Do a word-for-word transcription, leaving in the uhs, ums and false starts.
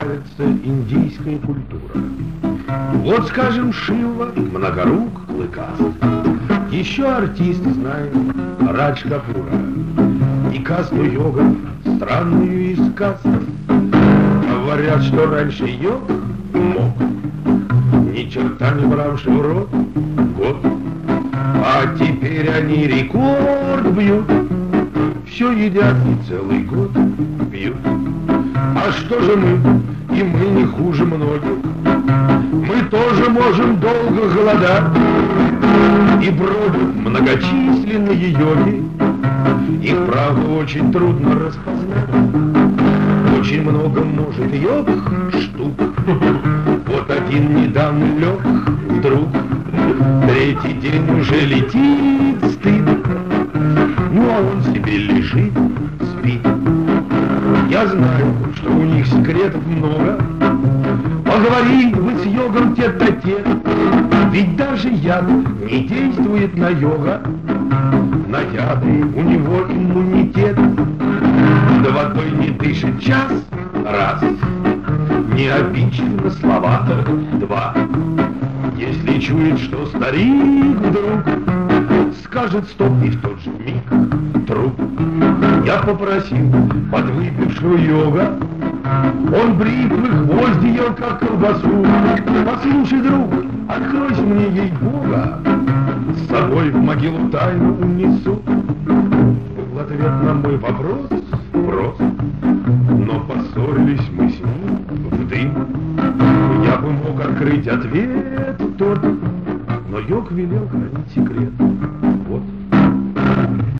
нравится индийская культура. Вот, скажем, Шива, многорук, клыкаст. Еще артист знает Радж Капура. И касту йога странную из каст. Говорят, что раньше йог мог ни черта не бравший в рот год. А теперь они рекорд бьют. Все едят и целый год пьют. А что же мы? И мы не хуже многих. Мы тоже можем долго голодать. И бродят многочисленные йоги. Их, правда, очень трудно распознать. Очень много может йог штук. Вот один недавно лег вдруг. Третий день уже летит стыд. Ну а он себе лежит, спит. Я знаю, что у них секретов много. Поговори вы с йогом тет-а-тет. Ведь даже яд не действует на йога. На яды у него иммунитет. Да водой не дышит час, раз. Не обидчивы слова, два. Если чует, что старик вдруг скажет стоп, и в тот же миг труп. Я попросил подвыпившего йога. Он бритвы гвозди ел, как колбасу. Послушай, друг, откройся мне, ей-бога. С собой в могилу тайну унесу. Был ответ на мой вопрос прост. Но поссорились мы с ним в дым. Я бы мог открыть ответ тот, но йог велел хранить секрет.